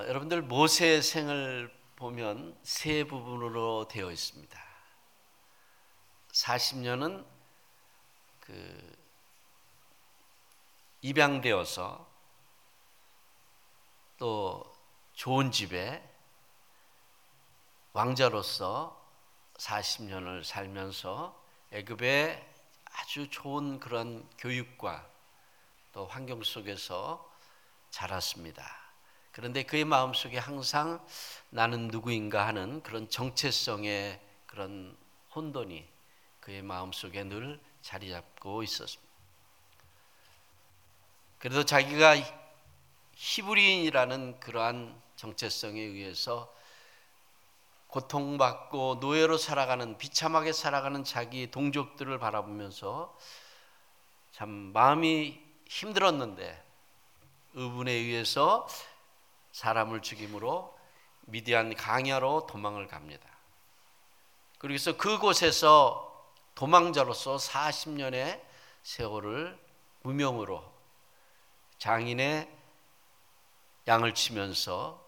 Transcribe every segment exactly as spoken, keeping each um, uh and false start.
여러분들 모세의 생을 보면 세 부분으로 되어 있습니다. 사십 년은 그 입양되어서 또 좋은 집에 왕자로서 사십 년을 살면서 애굽의 아주 좋은 그런 교육과 또 환경 속에서 자랐습니다. 그런데 그의 마음속에 항상 나는 누구인가 하는 그런 정체성의 그런 혼돈이 그의 마음속에 늘 자리 잡고 있었습니다. 그래도 자기가 히브리인이라는 그러한 정체성에 의해서 고통받고 노예로 살아가는, 비참하게 살아가는 자기 동족들을 바라보면서 참 마음이 힘들었는데 의분에 의해서 사람을 죽임으로 미디안 강야로 도망을 갑니다. 그래서 그곳에서 도망자로서 사십 년의 세월을 무명으로 장인의 양을 치면서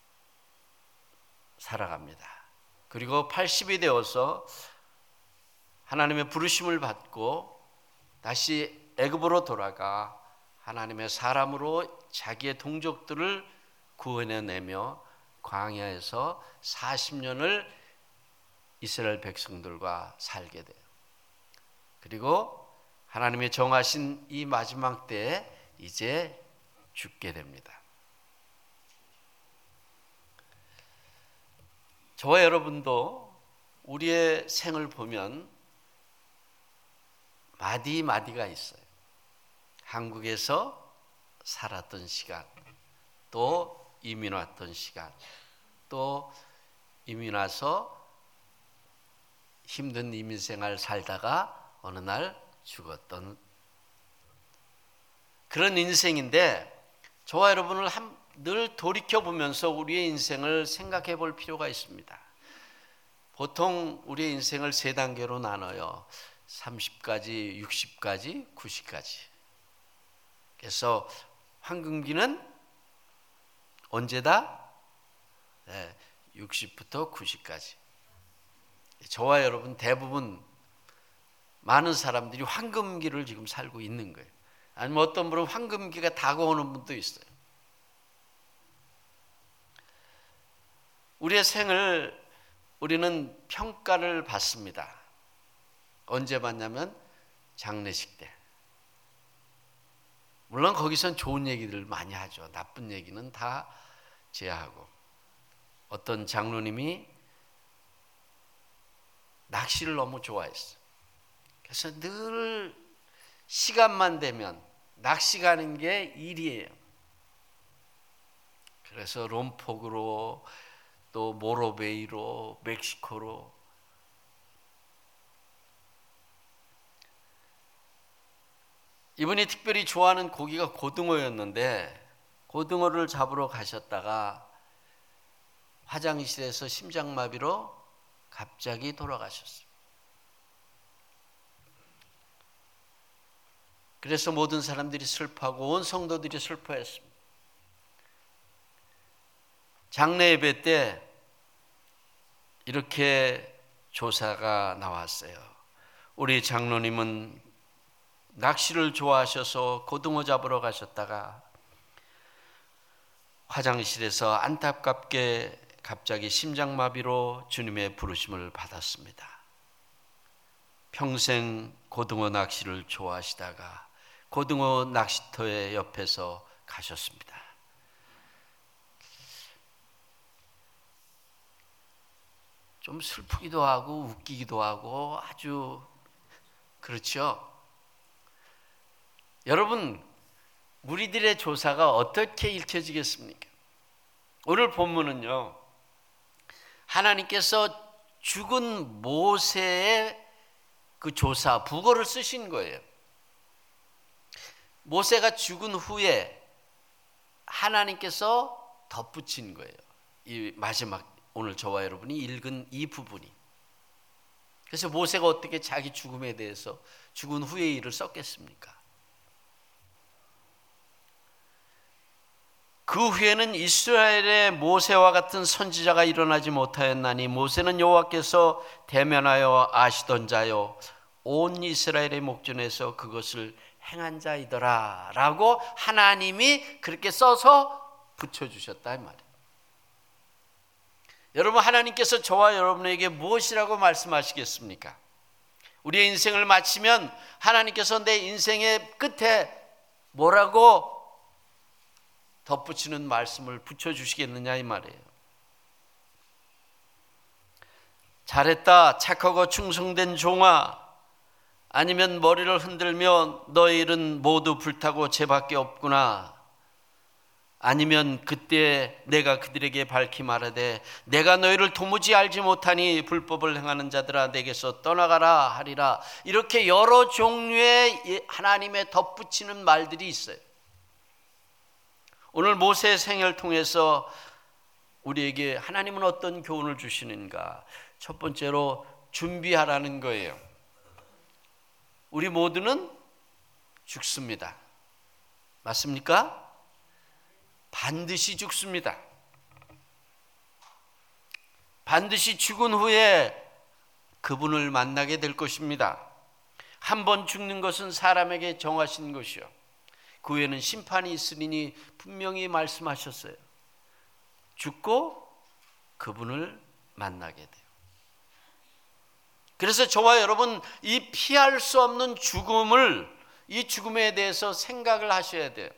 살아갑니다. 그리고 팔십이 되어서 하나님의 부르심을 받고 다시 애굽으로 돌아가 하나님의 사람으로 자기의 동족들을 구원해내며 광야에서 사십 년을 이스라엘 백성들과 살게 돼요. 그리고 하나님의 정하신 이 마지막 때에 이제 죽게 됩니다. 저와 여러분도 우리의 생을 보면 마디마디가 있어요. 한국에서 살았던 시간, 또 이민 왔던 시간, 또 이민 와서 힘든 이민 생활 살다가 어느 날 죽었던 그런 인생인데, 저와 여러분을 한, 늘 돌이켜보면서 우리의 인생을 생각해 볼 필요가 있습니다. 보통 우리의 인생을 세 단계로 나눠요. 삼십까지, 육십까지, 구십까지. 그래서 황금기는 언제다? 네, 육십부터 구십까지. 저와 여러분 대부분 많은 사람들이 황금기를 지금 살고 있는 거예요. 아니면 어떤 분은 황금기가 다가오는 분도 있어요. 우리의 생을 우리는 평가를 받습니다. 언제 받냐면 장례식 때. 물론 거기선 좋은 얘기들 많이 하죠. 나쁜 얘기는 다 제하고. 어떤 장로님이 낚시를 너무 좋아했어요. 그래서 늘 시간만 되면 낚시 가는 게 일이에요. 그래서 롬포그로 또 모로베이로 멕시코로 이분이 특별히 좋아하는 고기가 고등어였는데 고등어를 잡으러 가셨다가 화장실에서 심장마비로 갑자기 돌아가셨어요. 그래서 모든 사람들이 슬퍼하고 온 성도들이 슬퍼했습니다. 장례 예배 때 이렇게 조사가 나왔어요. 우리 장로님은 낚시를 좋아하셔서 고등어 잡으러 가셨다가 화장실에서 안타깝게 갑자기 심장마비로 주님의 부르심을 받았습니다. 평생 고등어 낚시를 좋아하시다가 고등어 낚시터의 옆에서 가셨습니다. 좀 슬프기도 하고 웃기기도 하고 아주 그렇죠. 여러분, 우리들의 조사가 어떻게 읽혀지겠습니까? 오늘 본문은요, 하나님께서 죽은 모세의 그 조사, 부고를 쓰신 거예요. 모세가 죽은 후에 하나님께서 덧붙인 거예요. 이 마지막 오늘 저와 여러분이 읽은 이 부분이. 그래서 모세가 어떻게 자기 죽음에 대해서 죽은 후의 일을 썼겠습니까? 그 후에는 이스라엘의 모세와 같은 선지자가 일어나지 못하였나니 모세는 여호와께서 대면하여 아시던 자요 온 이스라엘의 목전에서 그것을 행한 자이더라 라고 하나님이 그렇게 써서 붙여주셨다 이 말이에요. 여러분, 하나님께서 저와 여러분에게 무엇이라고 말씀하시겠습니까? 우리의 인생을 마치면 하나님께서 내 인생의 끝에 뭐라고 덧붙이는 말씀을 붙여주시겠느냐 이 말이에요. 잘했다 착하고 충성된 종아, 아니면 머리를 흔들며 너희 일은 모두 불타고 죄밖에 없구나, 아니면 그때 내가 그들에게 밝히 말하되 내가 너희를 도무지 알지 못하니 불법을 행하는 자들아 내게서 떠나가라 하리라. 이렇게 여러 종류의 하나님의 덧붙이는 말들이 있어요. 오늘 모세의 생애를 통해서 우리에게 하나님은 어떤 교훈을 주시는가? 첫 번째로 준비하라는 거예요. 우리 모두는 죽습니다. 맞습니까? 반드시 죽습니다. 반드시 죽은 후에 그분을 만나게 될 것입니다. 한 번 죽는 것은 사람에게 정하신 것이요, 그 후에는 심판이 있으리니 분명히 말씀하셨어요. 죽고 그분을 만나게 돼요. 그래서 저와 여러분, 이 피할 수 없는 죽음을, 이 죽음에 대해서 생각을 하셔야 돼요.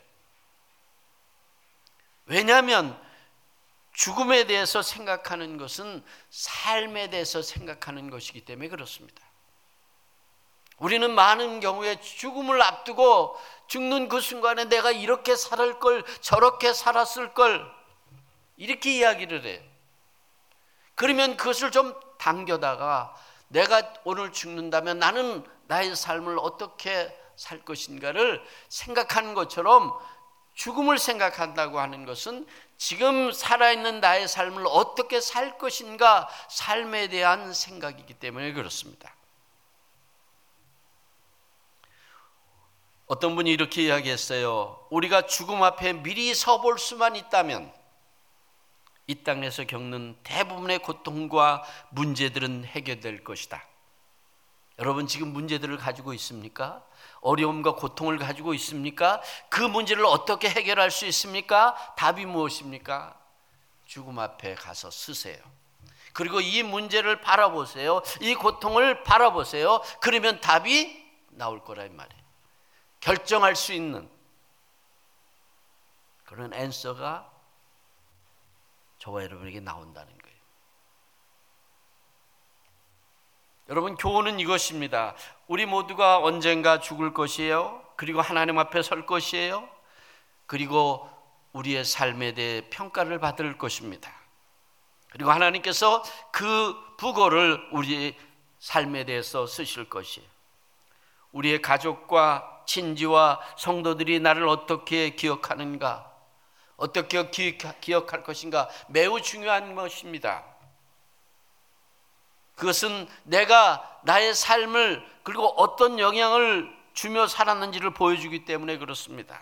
왜냐하면 죽음에 대해서 생각하는 것은 삶에 대해서 생각하는 것이기 때문에 그렇습니다. 우리는 많은 경우에 죽음을 앞두고 죽는 그 순간에 내가 이렇게 살 걸, 저렇게 살았을 걸, 이렇게 이야기를 해요. 그러면 그것을 좀 당겨다가 내가 오늘 죽는다면 나는 나의 삶을 어떻게 살 것인가를 생각하는 것처럼, 죽음을 생각한다고 하는 것은 지금 살아있는 나의 삶을 어떻게 살 것인가, 삶에 대한 생각이기 때문에 그렇습니다. 어떤 분이 이렇게 이야기했어요. 우리가 죽음 앞에 미리 서볼 수만 있다면 이 땅에서 겪는 대부분의 고통과 문제들은 해결될 것이다. 여러분, 지금 문제들을 가지고 있습니까? 어려움과 고통을 가지고 있습니까? 그 문제를 어떻게 해결할 수 있습니까? 답이 무엇입니까? 죽음 앞에 가서 서세요. 그리고 이 문제를 바라보세요. 이 고통을 바라보세요. 그러면 답이 나올 거라 이 말이에요. 결정할 수 있는 그런 앤서가 저와 여러분에게 나온다는 거예요. 여러분, 교훈은 이것입니다. 우리 모두가 언젠가 죽을 것이에요. 그리고 하나님 앞에 설 것이에요. 그리고 우리의 삶에 대해 평가를 받을 것입니다. 그리고 하나님께서 그 부고를 우리의 삶에 대해서 쓰실 것이에요. 우리의 가족과 친지와 성도들이 나를 어떻게 기억하는가, 어떻게 기억할 것인가, 매우 중요한 것입니다. 그것은 내가 나의 삶을, 그리고 어떤 영향을 주며 살았는지를 보여주기 때문에 그렇습니다.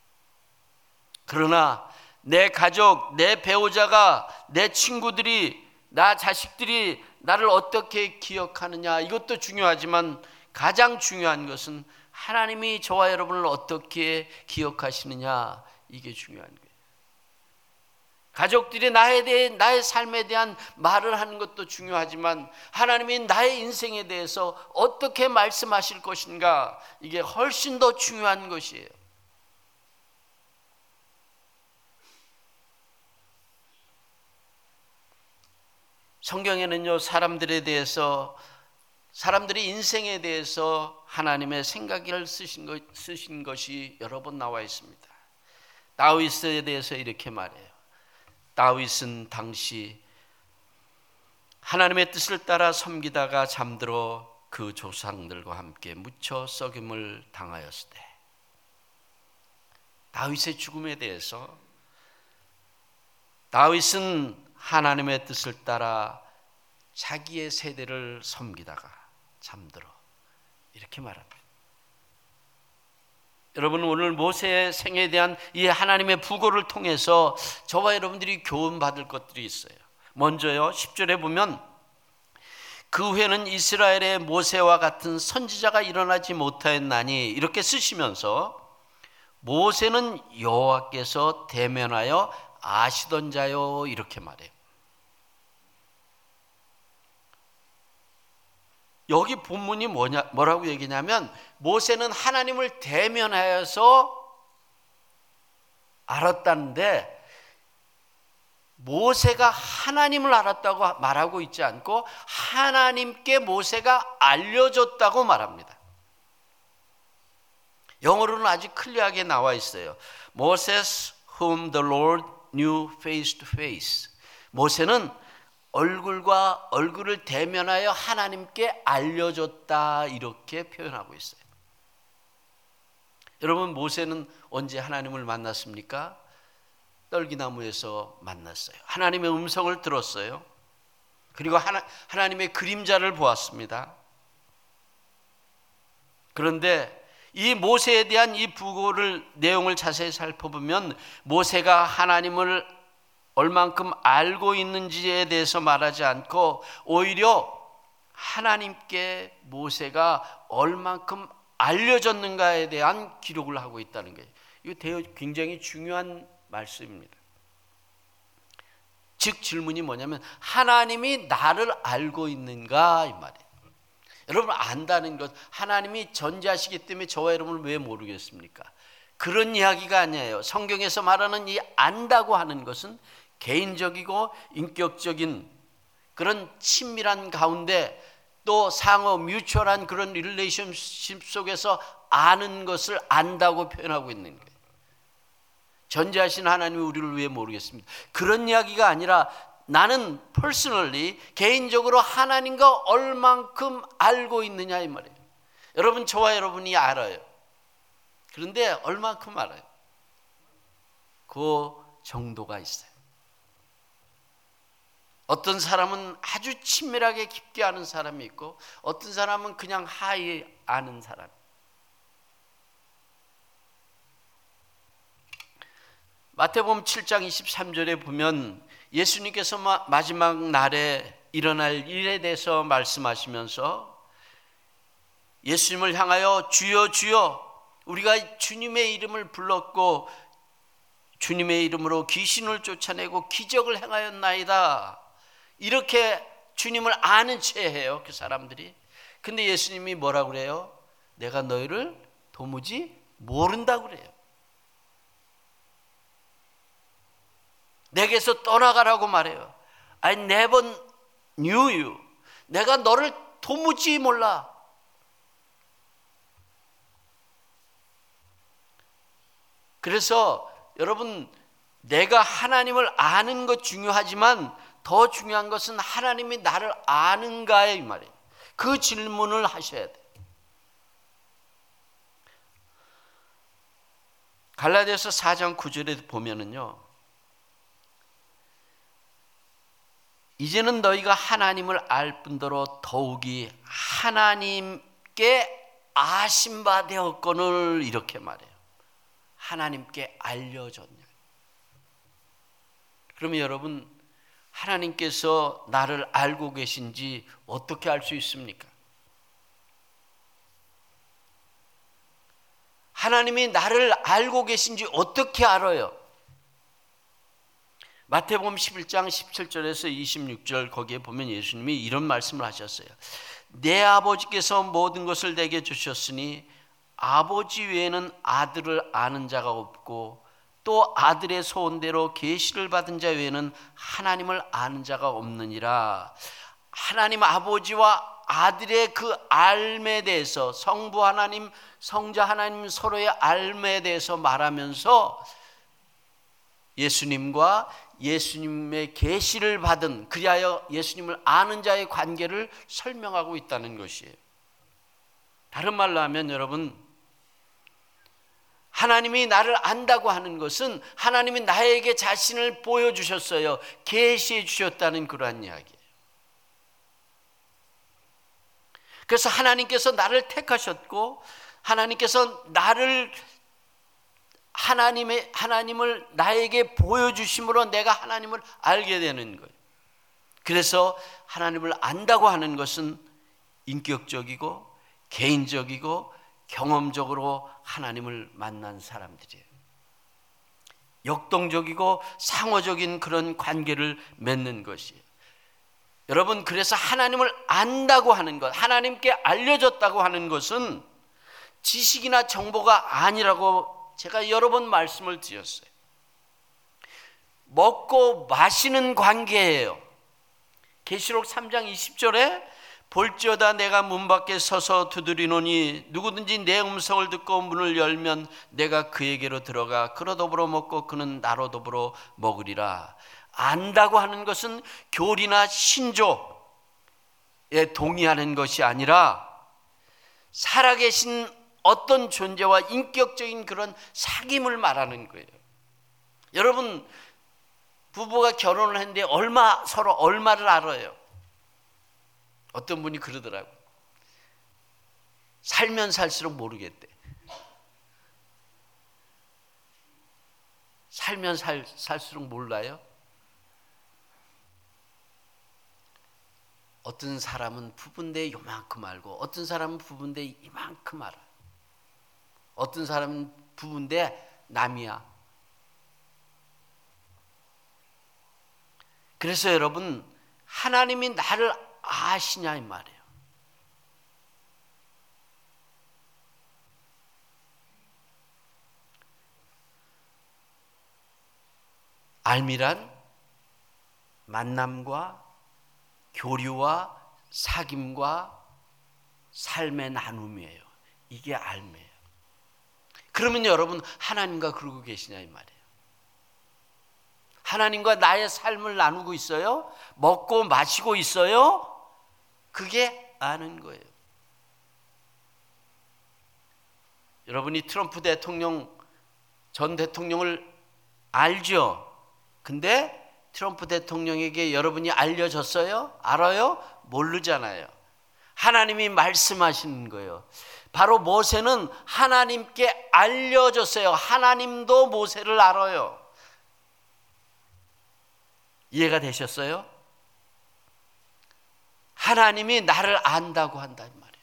그러나 내 가족, 내 배우자가, 내 친구들이, 나 자식들이 나를 어떻게 기억하느냐, 이것도 중요하지만 가장 중요한 것은 하나님이 저와 여러분을 어떻게 기억하시느냐, 이게 중요한 거예요. 가족들이 나에 대해, 나의 삶에 대한 말을 하는 것도 중요하지만 하나님이 나의 인생에 대해서 어떻게 말씀하실 것인가, 이게 훨씬 더 중요한 것이에요. 성경에는요, 사람들에 대해서, 사람들의 인생에 대해서 하나님의 생각을 쓰신, 것, 쓰신 것이 여러 번 나와 있습니다. 다윗에 대해서 이렇게 말해요. 다윗은 당시 하나님의 뜻을 따라 섬기다가 잠들어 그 조상들과 함께 묻혀 썩임을 당하였을 때, 다윗의 죽음에 대해서, 다윗은 하나님의 뜻을 따라 자기의 세대를 섬기다가 잠들어, 이렇게 말합니다. 여러분, 오늘 모세의 생애에 대한 이 하나님의 부고를 통해서 저와 여러분들이 교훈받을 것들이 있어요. 먼저요, 십 절에 보면 그 후에는 이스라엘의 모세와 같은 선지자가 일어나지 못하였나니 이렇게 쓰시면서 모세는 여호와께서 대면하여 아시던 자요 이렇게 말해요. 여기 본문이 뭐냐, 뭐라고 얘기냐면 모세는 하나님을 대면하여서 알았다는데 모세가 하나님을 알았다고 말하고 있지 않고 하나님께 모세가 알려줬다고 말합니다. 영어로는 아주 클리어하게 나와 있어요. Moses whom the Lord knew face to face. 모세는 얼굴과 얼굴을 대면하여 하나님께 알려줬다 이렇게 표현하고 있어요. 여러분, 모세는 언제 하나님을 만났습니까? 떨기나무에서 만났어요. 하나님의 음성을 들었어요. 그리고 하나, 하나님의 그림자를 보았습니다. 그런데 이 모세에 대한 이 부고를 내용을 자세히 살펴보면 모세가 하나님을 얼만큼 알고 있는지에 대해서 말하지 않고 오히려 하나님께 모세가 얼만큼 알려졌는가에 대한 기록을 하고 있다는 거예요. 이거 굉장히 중요한 말씀입니다. 즉 질문이 뭐냐면 하나님이 나를 알고 있는가 이 말이에요. 여러분, 안다는 것, 하나님이 전지하시기 때문에 저와 여러분을 왜 모르겠습니까? 그런 이야기가 아니에요. 성경에서 말하는 이 안다고 하는 것은 개인적이고 인격적인 그런 친밀한 가운데 또 상호 뮤추얼한 그런 릴레이션십 속에서 아는 것을 안다고 표현하고 있는 거예요. 전지하신 하나님이 우리를 왜 모르겠습니다. 그런 이야기가 아니라 나는 퍼스널리 개인적으로 하나님과 얼만큼 알고 있느냐 이 말이에요. 여러분, 저와 여러분이 알아요. 그런데 얼만큼 알아요? 그 정도가 있어요. 어떤 사람은 아주 친밀하게 깊게 아는 사람이 있고 어떤 사람은 그냥 하이 아는 사람. 마태복음 칠 장 이십삼 절에 보면 예수님께서 마지막 날에 일어날 일에 대해서 말씀하시면서 예수님을 향하여 주여 주여 우리가 주님의 이름을 불렀고 주님의 이름으로 귀신을 쫓아내고 기적을 행하였나이다. 이렇게 주님을 아는 채 해요, 그 사람들이. 근데 예수님이 뭐라고 그래요? 내가 너희를 도무지 모른다고 그래요. 내게서 떠나가라고 말해요. I never knew you. 내가 너를 도무지 몰라. 그래서 여러분, 내가 하나님을 아는 것 중요하지만 더 중요한 것은 하나님이 나를 아는가에 이 말이에요. 그 질문을 하셔야 돼요. 갈라디아서 사 장 구 절에 보면은요, 이제는 너희가 하나님을 알 뿐더러 더욱이 하나님께 아신 바 되었거늘 이렇게 말해요. 하나님께 알려졌냐. 그러면 여러분, 하나님께서 나를 알고 계신지 어떻게 알 수 있습니까? 하나님이 나를 알고 계신지 어떻게 알아요? 마태복음 십일 장 십칠 절에서 이십육 절 거기에 보면 예수님이 이런 말씀을 하셨어요. 내 아버지께서 모든 것을 내게 주셨으니 아버지 외에는 아들을 아는 자가 없고 또 아들의 소원대로 계시를 받은 자 외에는 하나님을 아는 자가 없느니라. 하나님 아버지와 아들의 그 알매 대해서, 성부 하나님, 성자 하나님 서로의 알매에 대해서 말하면서 예수님과 예수님의 계시를 받은, 그리하여 예수님을 아는 자의 관계를 설명하고 있다는 것이에요. 다른 말로 하면 여러분, 하나님이 나를 안다고 하는 것은 하나님이 나에게 자신을 보여주셨어요. 계시해 주셨다는 그러한 이야기예요. 그래서 하나님께서 나를 택하셨고 하나님께서 나를 하나님의 하나님을 나에게 보여주심으로 내가 하나님을 알게 되는 거예요. 그래서 하나님을 안다고 하는 것은 인격적이고 개인적이고 경험적으로 하나님을 만난 사람들이에요. 역동적이고 상호적인 그런 관계를 맺는 것이에요. 여러분, 그래서 하나님을 안다고 하는 것, 하나님께 알려졌다고 하는 것은 지식이나 정보가 아니라고 제가 여러 번 말씀을 드렸어요. 먹고 마시는 관계예요. 계시록 삼 장 이십 절에 볼지어다 내가 문 밖에 서서 두드리노니 누구든지 내 음성을 듣고 문을 열면 내가 그에게로 들어가 그로 더불어 먹고 그는 나로 더불어 먹으리라. 안다고 하는 것은 교리나 신조에 동의하는 것이 아니라 살아계신 어떤 존재와 인격적인 그런 사귐을 말하는 거예요. 여러분, 부부가 결혼을 했는데 얼마 서로 얼마를 알아요? 어떤 분이 그러더라고요. 살면 살수록 모르겠대. 살면 살, 살수록 몰라요? 어떤 사람은 부부인데 요만큼 알고 어떤 사람은 부부인데 이만큼 알아. 어떤 사람은 부부인데 남이야. 그래서 여러분, 하나님이 나를 아시냐 이 말이에요. 알미란 만남과 교류와 사귐과 삶의 나눔이에요. 이게 알미예요. 그러면 여러분, 하나님과 그러고 계시냐 이 말이에요. 하나님과 나의 삶을 나누고 있어요? 먹고 마시고 있어요? 그게 아는 거예요. 여러분이 트럼프 대통령 전 대통령을 알죠? 근데 트럼프 대통령에게 여러분이 알려졌어요? 알아요? 모르잖아요. 하나님이 말씀하시는 거예요. 바로 모세는 하나님께 알려졌어요. 하나님도 모세를 알아요. 이해가 되셨어요? 하나님이 나를 안다고 한다 이 말이에요.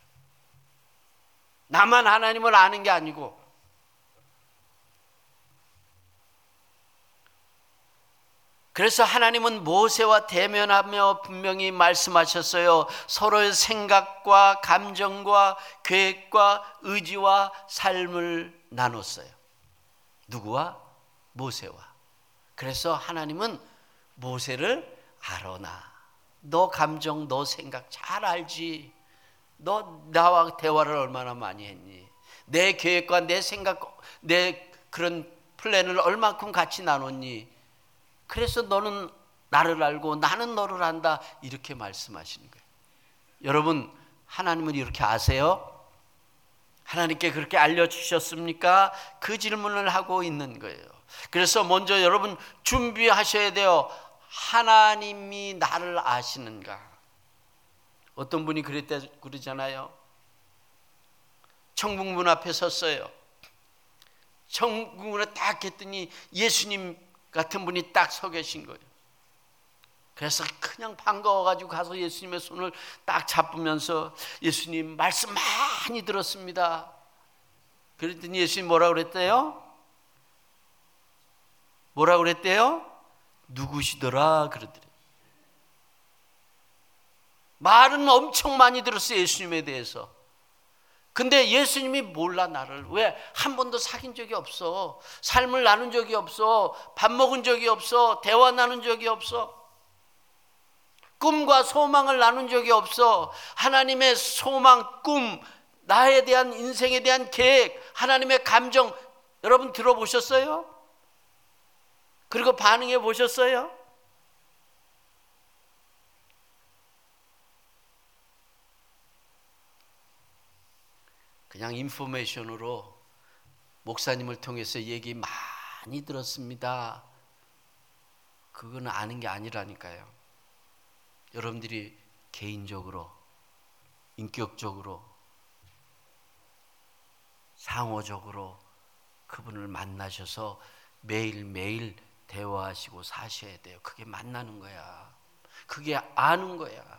나만 하나님을 아는 게 아니고 그래서 하나님은 모세와 대면하며 분명히 말씀하셨어요. 서로의 생각과 감정과 계획과 의지와 삶을 나눴어요. 누구와? 모세와. 그래서 하나님은 모세를 알아나. 너 감정, 너 생각 잘 알지. 너 나와 대화를 얼마나 많이 했니? 내 계획과 내 생각, 내 그런 플랜을 얼마큼 같이 나눴니? 그래서 너는 나를 알고 나는 너를 안다. 이렇게 말씀하시는 거예요. 여러분, 하나님은 이렇게 아세요? 하나님께 그렇게 알려주셨습니까? 그 질문을 하고 있는 거예요. 그래서 먼저 여러분 준비하셔야 돼요. 하나님이 나를 아시는가? 어떤 분이 그랬다 그러잖아요. 천국문 앞에 섰어요. 천국문에 딱 했더니 예수님 같은 분이 딱 서 계신 거예요. 그래서 그냥 반가워가지고 가서 예수님의 손을 딱 잡으면서 예수님 말씀 많이 들었습니다. 그랬더니 예수님 뭐라고 그랬대요? 뭐라고 그랬대요? 누구시더라 그러더래요. 말은 엄청 많이 들었어요, 예수님에 대해서. 근데 예수님이 몰라 나를. 왜? 한 번도 사귄 적이 없어. 삶을 나눈 적이 없어. 밥 먹은 적이 없어. 대화 나눈 적이 없어. 꿈과 소망을 나눈 적이 없어. 하나님의 소망, 꿈, 나에 대한 인생에 대한 계획, 하나님의 감정 여러분 들어보셨어요? 그리고 반응해 보셨어요? 그냥 인포메이션으로 목사님을 통해서 얘기 많이 들었습니다. 그건 아는 게 아니라니까요. 여러분들이 개인적으로, 인격적으로, 상호적으로 그분을 만나셔서 매일매일 대화하시고 사셔야 돼요. 그게 만나는 거야. 그게 아는 거야.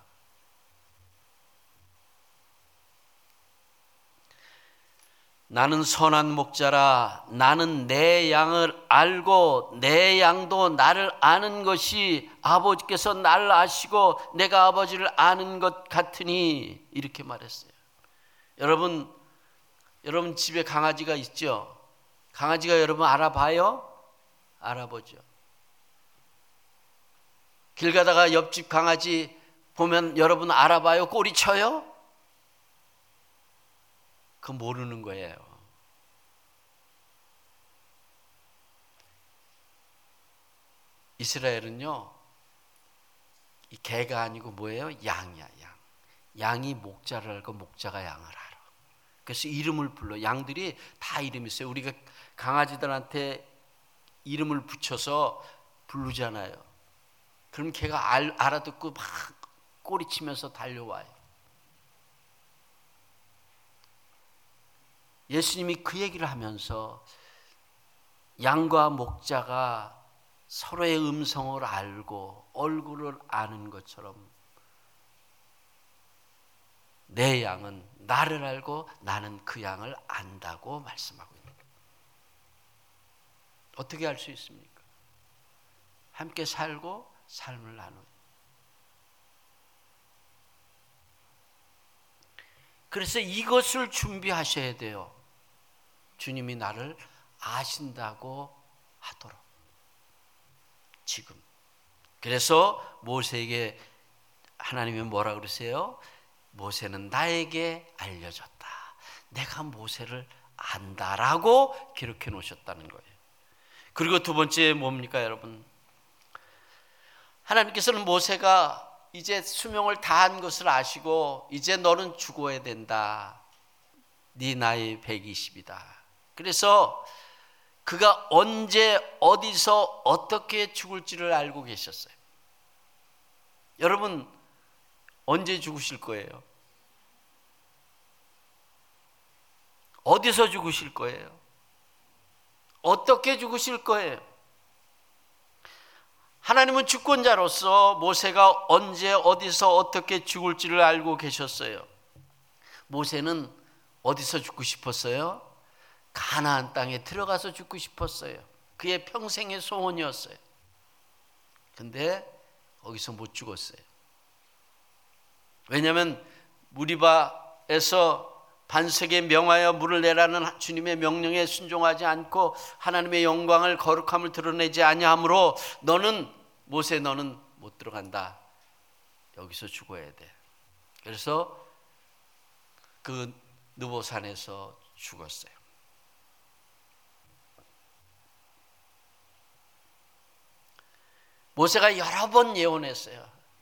나는 선한 목자라. 나는 내 양을 알고 내 양도 나를 아는 것이 아버지께서 나를 아시고 내가 아버지를 아는 것 같으니, 이렇게 말했어요. 여러분, 여러분 집에 강아지가 있죠? 강아지가 여러분 알아봐요? 알아보죠. 길 가다가 옆집 강아지 보면 여러분 알아봐요? 꼬리 쳐요? 그거 모르는 거예요. 이스라엘은요, 이 개가 아니고 뭐예요? 양이야, 양. 양이 목자를 알고 목자가 양을 알아. 그래서 이름을 불러. 양들이 다 이름이 있어요. 우리가 강아지들한테 이름을 붙여서 부르잖아요. 그럼 걔가 알, 알아듣고 막 꼬리치면서 달려와요. 예수님이 그 얘기를 하면서 양과 목자가 서로의 음성을 알고 얼굴을 아는 것처럼 내 양은 나를 알고 나는 그 양을 안다고 말씀하고 있는 거예요. 어떻게 알 수 있습니까? 함께 살고 삶을 나누어요. 그래서 이것을 준비하셔야 돼요. 주님이 나를 아신다고 하도록. 지금. 그래서 모세에게 하나님이 뭐라 그러세요? 모세는 나에게 알려졌다. 내가 모세를 안다라고 기록해 놓으셨다는 거예요. 그리고 두 번째 뭡니까, 여러분? 하나님께서는 모세가 이제 수명을 다한 것을 아시고 이제 너는 죽어야 된다. 네 나이 백이십이다. 그래서 그가 언제 어디서 어떻게 죽을지를 알고 계셨어요. 여러분, 언제 죽으실 거예요? 어디서 죽으실 거예요? 어떻게 죽으실 거예요? 하나님은 주권자로서 모세가 언제 어디서 어떻게 죽을지를 알고 계셨어요. 모세는 어디서 죽고 싶었어요? 가나안 땅에 들어가서 죽고 싶었어요. 그의 평생의 소원이었어요. 근데 거기서 못 죽었어요. 왜냐하면 무리바에서 반석에 명하여 물을 내라는 주님의 명령에 순종하지 않고 하나님의 영광을 거룩함을 드러내지 아니하므로 너는 모세 너는 못 들어간다. 여기서 죽어야 돼. 그래서 그 느보산에서 죽었어요. 모세가 여러 번 예언했어요.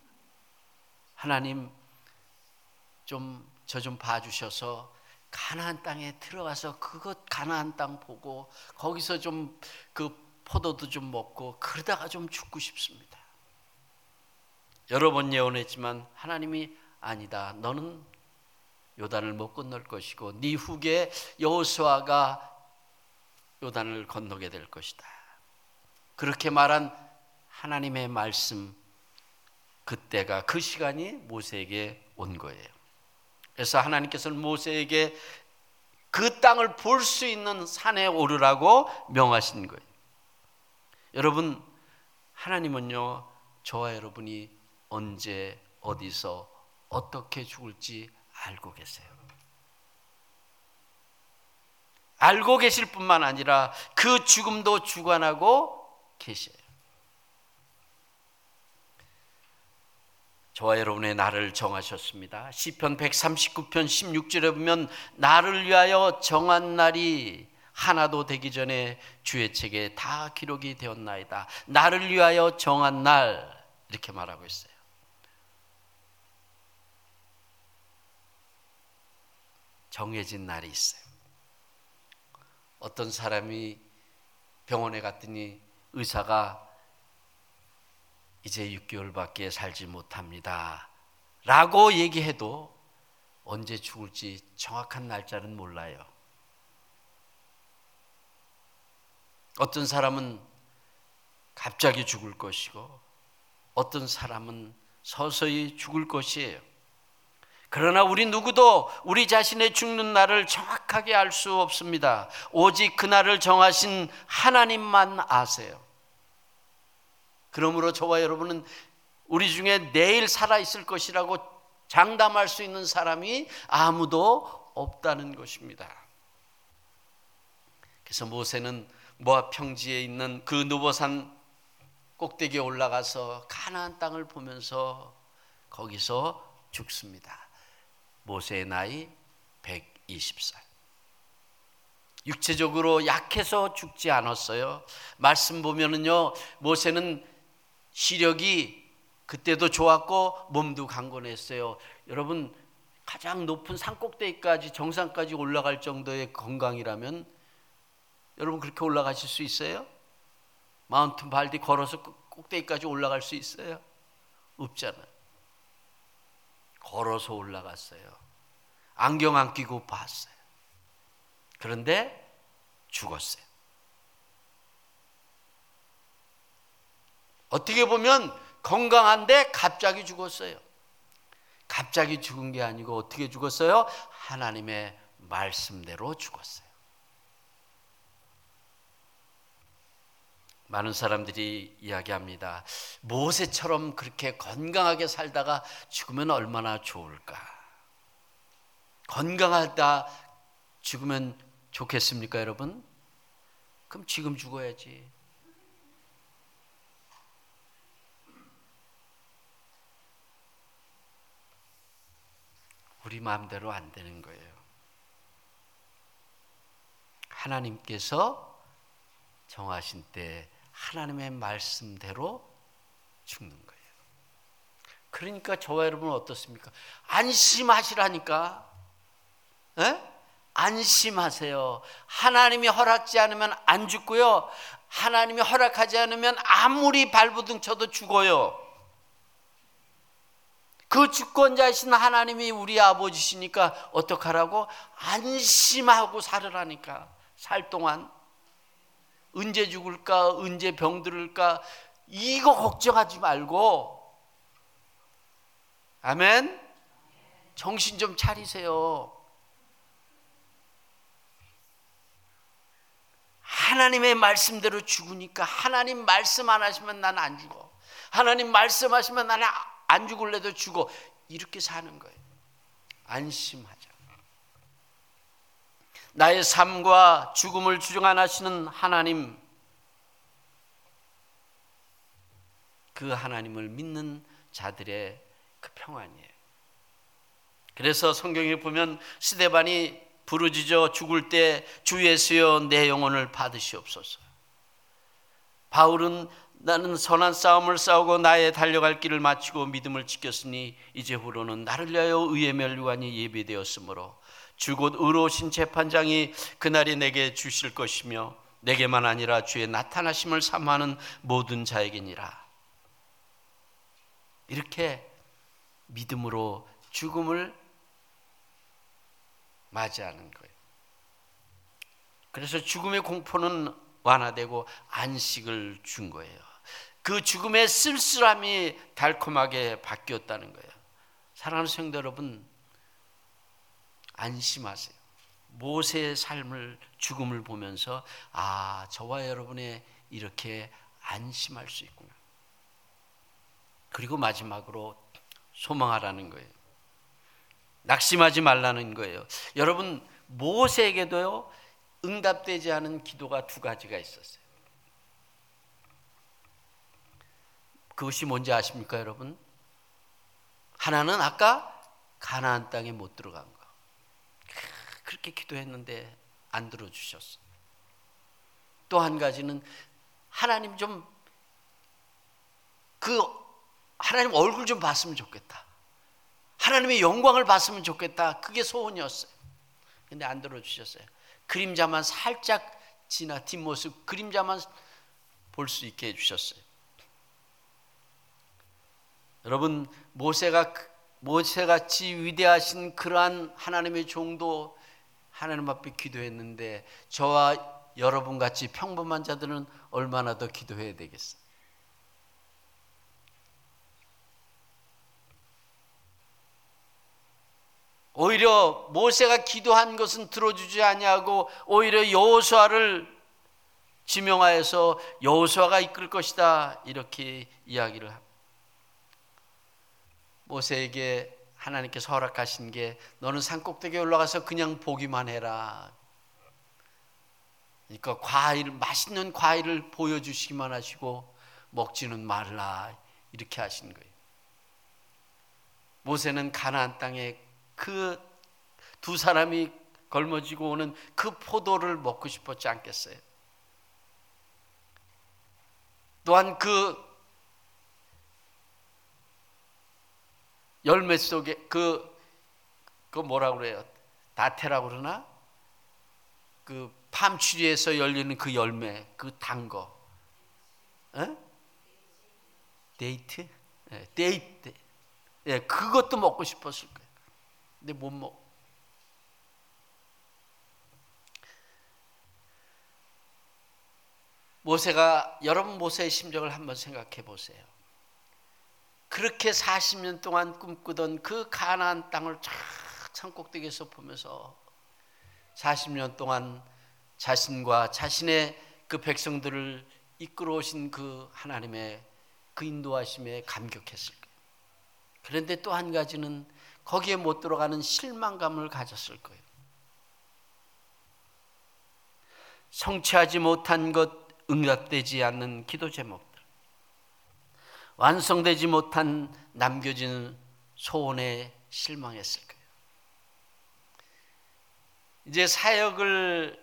하나님 좀 저 좀 봐주셔서 가나안 땅에 들어가서 그것 가나안 땅 보고 거기서 좀 그 포도도 좀 먹고 그러다가 좀 죽고 싶습니다. 여러 번 예언했지만 하나님이 아니다. 너는 요단을 못 건널 것이고 네 후계 여호수아가 요단을 건너게 될 것이다. 그렇게 말한 하나님의 말씀, 그때가 그 시간이 모세에게 온 거예요. 그래서 하나님께서는 모세에게 그 땅을 볼 수 있는 산에 오르라고 명하신 거예요. 여러분, 하나님은요, 저와 여러분이 언제 어디서 어떻게 죽을지 알고 계세요. 알고 계실 뿐만 아니라 그 죽음도 주관하고 계셔요. 저와 여러분의 날을 정하셨습니다. 시편 백삼십구 편 십육 절에 보면 나를 위하여 정한 날이 하나도 되기 전에 주의 책에 다 기록이 되었나이다. 나를 위하여 정한 날, 이렇게 말하고 있어요. 정해진 날이 있어요. 어떤 사람이 병원에 갔더니 의사가 이제 육 개월밖에 살지 못합니다 라고 얘기해도 언제 죽을지 정확한 날짜는 몰라요. 어떤 사람은 갑자기 죽을 것이고 어떤 사람은 서서히 죽을 것이에요. 그러나 우리 누구도 우리 자신의 죽는 날을 정확하게 알 수 없습니다. 오직 그날을 정하신 하나님만 아세요. 그러므로 저와 여러분은 우리 중에 내일 살아있을 것이라고 장담할 수 있는 사람이 아무도 없다는 것입니다. 그래서 모세는 모압 평지에 있는 그 느보산 꼭대기에 올라가서 가나안 땅을 보면서 거기서 죽습니다. 모세의 나이 백이십 살. 육체적으로 약해서 죽지 않았어요. 말씀 보면은요, 모세는 시력이 그때도 좋았고 몸도 강건했어요. 여러분, 가장 높은 산 꼭대기까지 정상까지 올라갈 정도의 건강이라면 여러분 그렇게 올라가실 수 있어요? 마운틴 발디 걸어서 꼭대기까지 올라갈 수 있어요? 없잖아요. 걸어서 올라갔어요. 안경 안 끼고 봤어요. 그런데 죽었어요. 어떻게 보면 건강한데 갑자기 죽었어요. 갑자기 죽은 게 아니고 어떻게 죽었어요? 하나님의 말씀대로 죽었어요. 많은 사람들이 이야기합니다. 모세처럼 그렇게 건강하게 살다가 죽으면 얼마나 좋을까? 건강하다 죽으면 좋겠습니까, 여러분? 그럼 지금 죽어야지. 우리 마음대로 안 되는 거예요. 하나님께서 정하신 때 하나님의 말씀대로 죽는 거예요. 그러니까 저와 여러분은 어떻습니까? 안심하시라니까. 에? 안심하세요. 하나님이 허락지 않으면 안 죽고요. 하나님이 허락하지 않으면 아무리 발부둥 쳐도 죽어요. 그 주권자이신 하나님이 우리 아버지시니까 어떡하라고? 안심하고 살으라니까. 살 동안 언제 죽을까? 언제 병들을까? 이거 걱정하지 말고, 아멘? 정신 좀 차리세요. 하나님의 말씀대로 죽으니까 하나님 말씀 안 하시면 나는 안 죽어. 하나님 말씀하시면 나는 안 죽을래도 죽어. 이렇게 사는 거예요. 안심하자. 나의 삶과 죽음을 주관하시는 하나님, 그 하나님을 믿는 자들의 그 평안이에요. 그래서 성경에 보면 스데반이 부르짖어 죽을 때 주 예수여 내 영혼을 받으시옵소서. 바울은 나는 선한 싸움을 싸우고 나의 달려갈 길을 마치고 믿음을 지켰으니 이제 후로는 나를 위하여 의의 면류관이 예비되었으므로 주 곧 의로우신 재판장이 그날이 내게 주실 것이며 내게만 아니라 주의 나타나심을 삼하는 모든 자에게니라. 이렇게 믿음으로 죽음을 맞이하는 거예요. 그래서 죽음의 공포는 완화되고 안식을 준 거예요. 그 죽음의 쓸쓸함이 달콤하게 바뀌었다는 거예요. 사랑하는 성도 여러분, 안심하세요. 모세의 삶을, 죽음을 보면서 아, 저와 여러분의 이렇게 안심할 수 있구나. 그리고 마지막으로 소망하라는 거예요. 낙심하지 말라는 거예요. 여러분, 모세에게도요, 응답되지 않은 기도가 두 가지가 있었어요. 그것이 뭔지 아십니까, 여러분? 하나는 아까 가나안 땅에 못 들어간 거. 그렇게 기도했는데 안 들어주셨어. 또 한 가지는 하나님 좀 그 하나님 얼굴 좀 봤으면 좋겠다. 하나님의 영광을 봤으면 좋겠다. 그게 소원이었어요. 근데 안 들어주셨어요. 그림자만 살짝 지나 뒷모습 그림자만 볼 수 있게 해주셨어요. 여러분, 모세가 모세같이 위대하신 그러한 하나님의 종도 하나님 앞에 기도했는데 저와 여러분 같이 평범한 자들은 얼마나 더 기도해야 되겠어요? 오히려 모세가 기도한 것은 들어주지 아니하고 오히려 여호수아를 지명하여서 여호수아가 이끌 것이다 이렇게 이야기를 합니다. 모세에게 하나님께서 허락하신 게 너는 산꼭대기에 올라가서 그냥 보기만 해라. 그러니까 과일, 맛있는 과일을 보여주시기만 하시고 먹지는 말라 이렇게 하신 거예요. 모세는 가나안 땅에 그 두 사람이 걸머지고 오는 그 포도를 먹고 싶었지 않겠어요? 또한 그 열매 속에 그, 그 뭐라고 그래요? 다테라고 그러나? 그 팜추리에서 열리는 그 열매, 그 단 거. 에? 데이트? 네, 데이트. 예, 네, 그것도 먹고 싶었을 거예요. 근데 못 먹. 모세가, 여러분 모세의 심정을 한번 생각해 보세요. 그렇게 사십 년 동안 꿈꾸던 그 가나안 땅을 쫙 산꼭대기에서 보면서 사십 년 동안 자신과 자신의 그 백성들을 이끌어 오신 그 하나님의 그 인도하심에 감격했을 거예요. 그런데 또 한 가지는 거기에 못 들어가는 실망감을 가졌을 거예요. 성취하지 못한 것, 응답되지 않는 기도 제목들, 완성되지 못한 남겨진 소원에 실망했을 거예요. 이제 사역을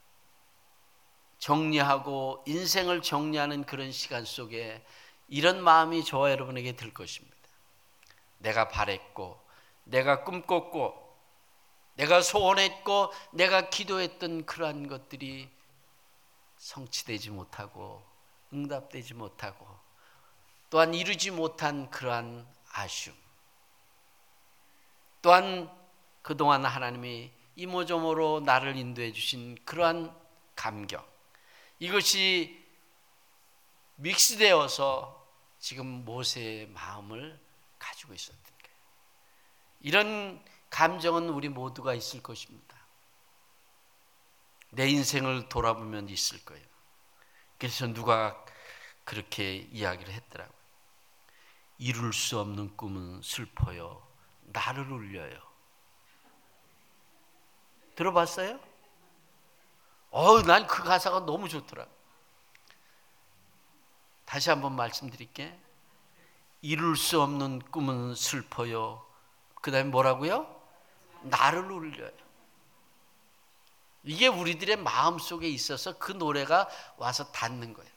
정리하고 인생을 정리하는 그런 시간 속에 이런 마음이 저와 여러분에게 들 것입니다. 내가 바랬고, 내가 꿈꿨고, 내가 소원했고, 내가 기도했던 그러한 것들이 성취되지 못하고 응답되지 못하고 또한 이루지 못한 그러한 아쉬움, 또한 그동안 하나님이 이모저모로 나를 인도해 주신 그러한 감격, 이것이 믹스되어서 지금 모세의 마음을 가지고 있었던 거예요. 이런 감정은 우리 모두가 있을 것입니다. 내 인생을 돌아보면 있을 거예요. 그래서 누가 그렇게 이야기를 했더라고요. 이룰 수 없는 꿈은 슬퍼요, 나를 울려요. 들어봤어요? 어우, 난 그 가사가 너무 좋더라고요. 다시 한번 말씀드릴게. 이룰 수 없는 꿈은 슬퍼요. 그 다음에 뭐라고요? 나를 울려요. 이게 우리들의 마음속에 있어서 그 노래가 와서 닿는 거예요.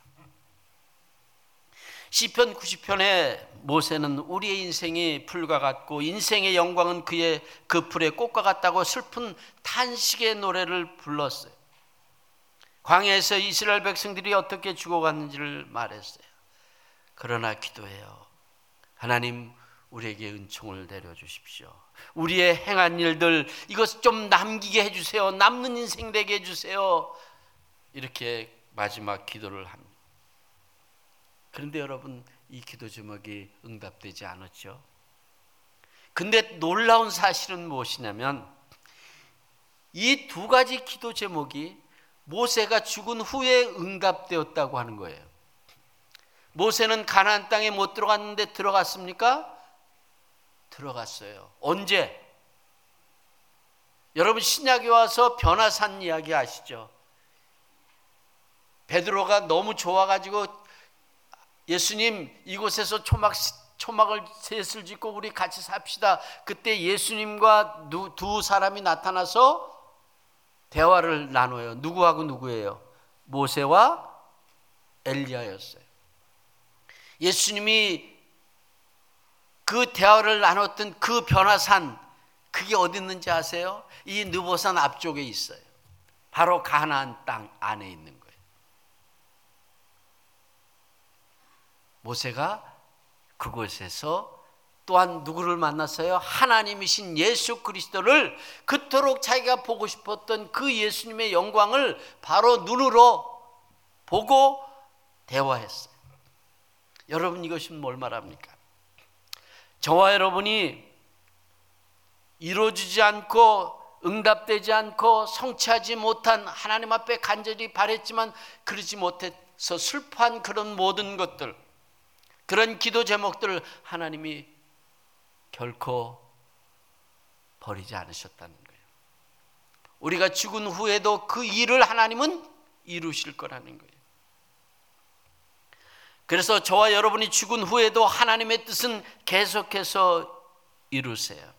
시편 구십 편에 모세는 우리의 인생이 풀과 같고 인생의 영광은 그의 그 풀의 꽃과 같다고 슬픈 탄식의 노래를 불렀어요. 광야에서 이스라엘 백성들이 어떻게 죽어갔는지를 말했어요. 그러나 기도해요. 하나님, 우리에게 은총을 내려주십시오. 우리의 행한 일들 이것 좀 남기게 해주세요. 남는 인생 되게 해주세요. 이렇게 마지막 기도를 합니다. 그런데 여러분, 이 기도 제목이 응답되지 않았죠. 근데 놀라운 사실은 무엇이냐면 이 두 가지 기도 제목이 모세가 죽은 후에 응답되었다고 하는 거예요. 모세는 가나안 땅에 못 들어갔는데 들어갔습니까? 들어갔어요. 언제? 여러분, 신약에 와서 변화산 이야기 아시죠? 베드로가 너무 좋아가지고 예수님, 이곳에서 초막, 초막을 셋을 짓고 우리 같이 삽시다. 그때 예수님과 두, 두 사람이 나타나서 대화를 나눠요. 누구하고 누구예요? 모세와 엘리야였어요. 예수님이 그 대화를 나눴던 그 변화산, 그게 어디 있는지 아세요? 이 느보산 앞쪽에 있어요. 바로 가나안 땅 안에 있는 거예요. 모세가 그곳에서 또한 누구를 만났어요? 하나님이신 예수 그리스도를, 그토록 자기가 보고 싶었던 그 예수님의 영광을 바로 눈으로 보고 대화했어요. 여러분, 이것이 뭘 말합니까? 저와 여러분이 이루어지지 않고 응답되지 않고 성취하지 못한, 하나님 앞에 간절히 바랬지만 그러지 못해서 슬퍼한 그런 모든 것들, 그런 기도 제목들을 하나님이 결코 버리지 않으셨다는 거예요. 우리가 죽은 후에도 그 일을 하나님은 이루실 거라는 거예요. 그래서 저와 여러분이 죽은 후에도 하나님의 뜻은 계속해서 이루세요.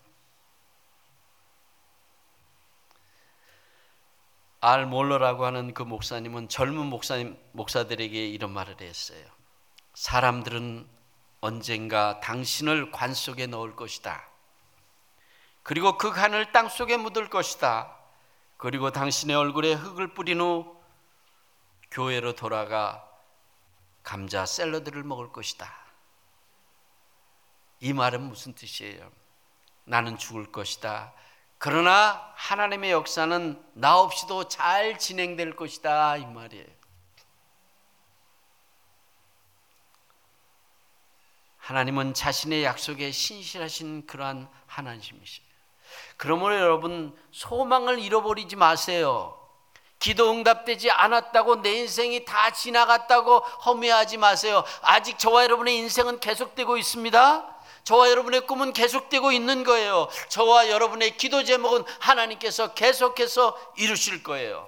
알 몰러라고 하는 그 목사님은 젊은 목사님, 목사들에게 이런 말을 했어요. 사람들은 언젠가 당신을 관 속에 넣을 것이다. 그리고 그 관을 땅 속에 묻을 것이다. 그리고 당신의 얼굴에 흙을 뿌린 후 교회로 돌아가 감자 샐러드를 먹을 것이다. 이 말은 무슨 뜻이에요? 나는 죽을 것이다. 그러나 하나님의 역사는 나 없이도 잘 진행될 것이다, 이 말이에요. 하나님은 자신의 약속에 신실하신 그러한 하나님이시에요. 그러므로 여러분, 소망을 잃어버리지 마세요. 기도 응답되지 않았다고 내 인생이 다 지나갔다고 허무해하지 마세요. 아직 저와 여러분의 인생은 계속되고 있습니다. 저와 여러분의 꿈은 계속되고 있는 거예요. 저와 여러분의 기도 제목은 하나님께서 계속해서 이루실 거예요.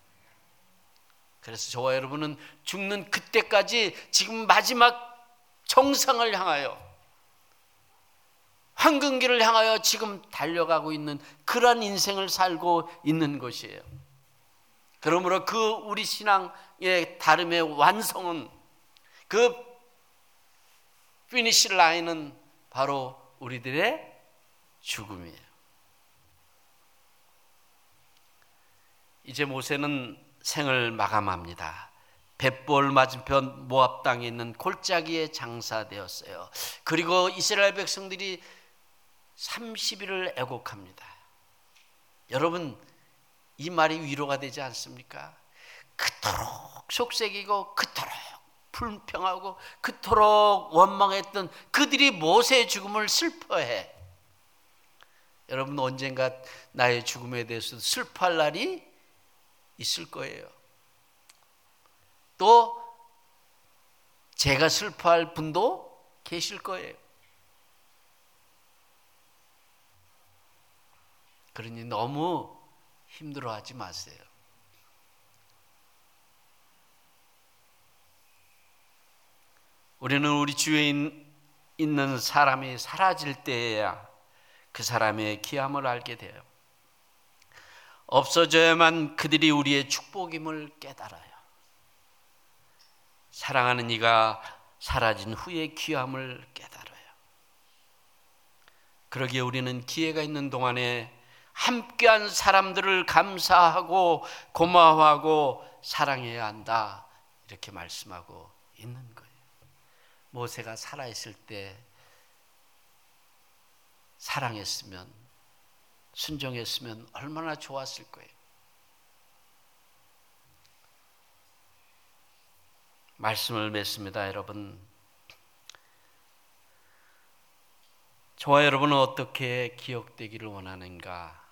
그래서 저와 여러분은 죽는 그때까지 지금 마지막 정상을 향하여, 황금길을 향하여 지금 달려가고 있는 그러한 인생을 살고 있는 것이에요. 그러므로 그 우리 신앙의 다름의 완성은, 그 피니시 라인은 바로 우리들의 죽음이에요. 이제 모세는 생을 마감합니다. 벳볼 맞은편 모압 땅에 있는 골짜기에 장사되었어요. 그리고 이스라엘 백성들이 삼십 일을 애곡합니다. 여러분, 이 말이 위로가 되지 않습니까? 그토록 속색이고 그토록 불평하고 그토록 원망했던 그들이 모세의 죽음을 슬퍼해. 여러분, 언젠가 나의 죽음에 대해서 슬퍼할 날이 있을 거예요. 또 제가 슬퍼할 분도 계실 거예요. 그러니 너무 힘들어하지 마세요. 우리는 우리 주위에 있는 사람이 사라질 때에야 그 사람의 귀함을 알게 돼요. 없어져야만 그들이 우리의 축복임을 깨달아요. 사랑하는 이가 사라진 후의 귀함을 깨달아요. 그러기에 우리는 기회가 있는 동안에 함께한 사람들을 감사하고 고마워하고 사랑해야 한다, 이렇게 말씀하고 있는 거예요. 모세가 살아있을 때 사랑했으면, 순종했으면 얼마나 좋았을 거예요. 말씀을 맺습니다. 여러분, 저와 여러분은 어떻게 기억되기를 원하는가?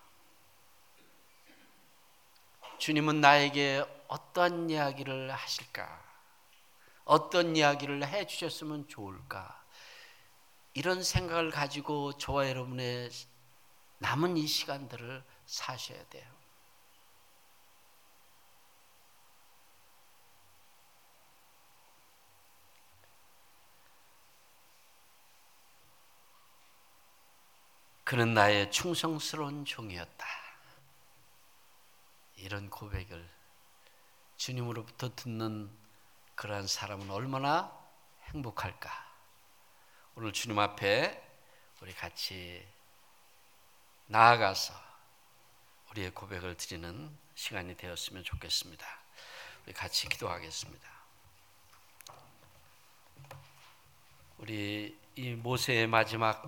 주님은 나에게 어떤 이야기를 하실까? 어떤 이야기를 해 주셨으면 좋을까? 이런 생각을 가지고 저와 여러분의 남은 이 시간들을 사셔야 돼요. 그는 나의 충성스러운 종이었다. 이런 고백을 주님으로부터 듣는 그러한 사람은 얼마나 행복할까? 오늘 주님 앞에 우리 같이 나아가서 우리의 고백을 드리는 시간이 되었으면 좋겠습니다. 우리 같이 기도하겠습니다. 우리 이 모세의 마지막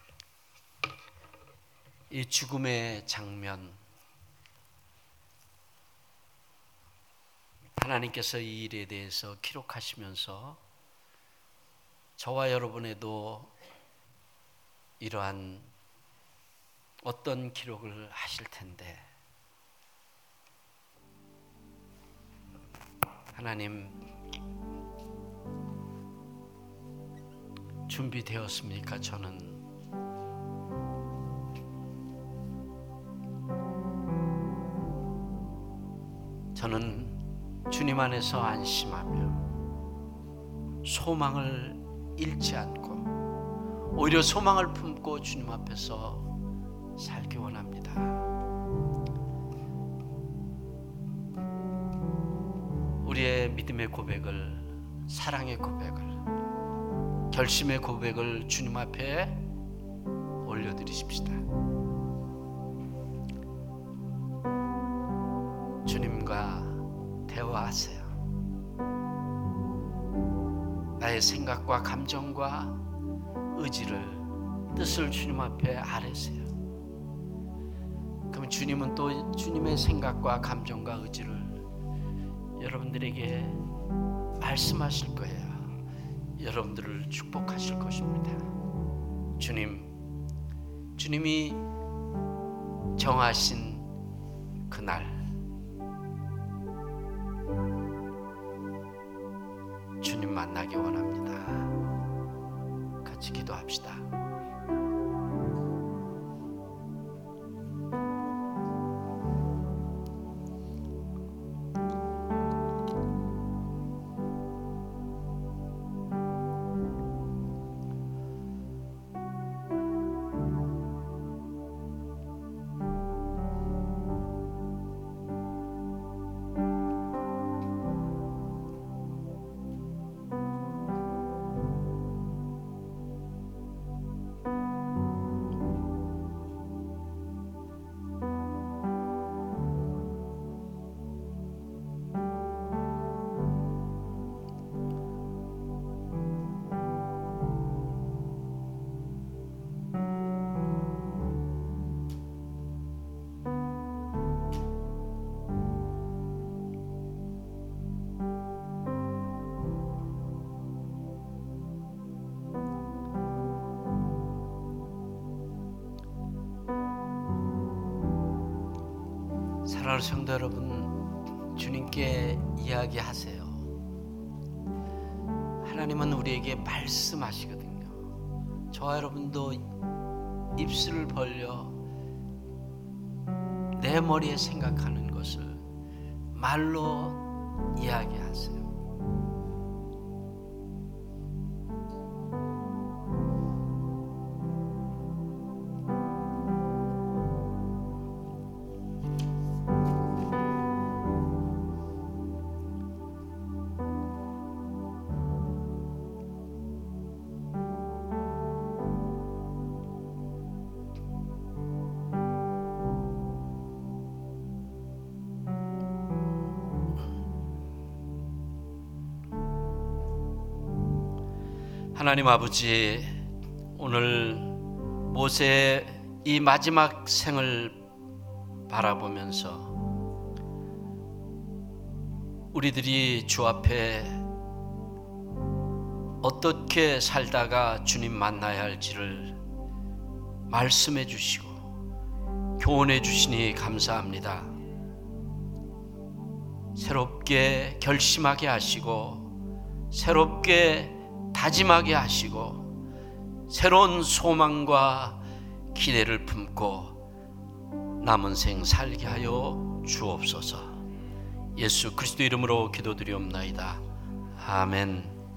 이 죽음의 장면, 하나님께서 이 일에 대해서 기록하시면서 저와 여러분에도 이러한 어떤 기록을 하실 텐데, 하나님 준비되었습니까? 저는 저는 주님 안에서 안심하며 소망을 잃지 않고 오히려 소망을 품고 주님 앞에서 살기 원합니다. 우리의 믿음의 고백을, 사랑의 고백을, 결심의 고백을 주님 앞에 올려드리십시다. 주님과 대화하세요. 나의 생각과 감정과 의지를, 뜻을 주님 앞에 아뢰세요. 그럼 주님은 또 주님의 생각과 감정과 의지를 여러분들에게 말씀하실 거예요. 여러분들을 축복하실 것입니다. 주님, 주님이 정하신 그날 주님 만나기 원합니다. 같이 기도합시다. 사랑하는 성도 여러분, 주님께 이야기하세요. 하나님은 우리에게 말씀하시거든요. 저와 여러분도 입술을 벌려 내 머리에 생각하는 것을 말로 이야기하세요. 하나님 아버지, 오늘 모세의 이 마지막 생을 바라보면서 우리들이 주 앞에 어떻게 살다가 주님 만나야 할지를 말씀해 주시고 교훈해 주시니 감사합니다. 새롭게 결심하게 하시고 새롭게 다짐하게 하시고 새로운 소망과 기대를 품고 남은 생 살게 하여 주옵소서. 예수 그리스도 이름으로 기도드리옵나이다. 아멘.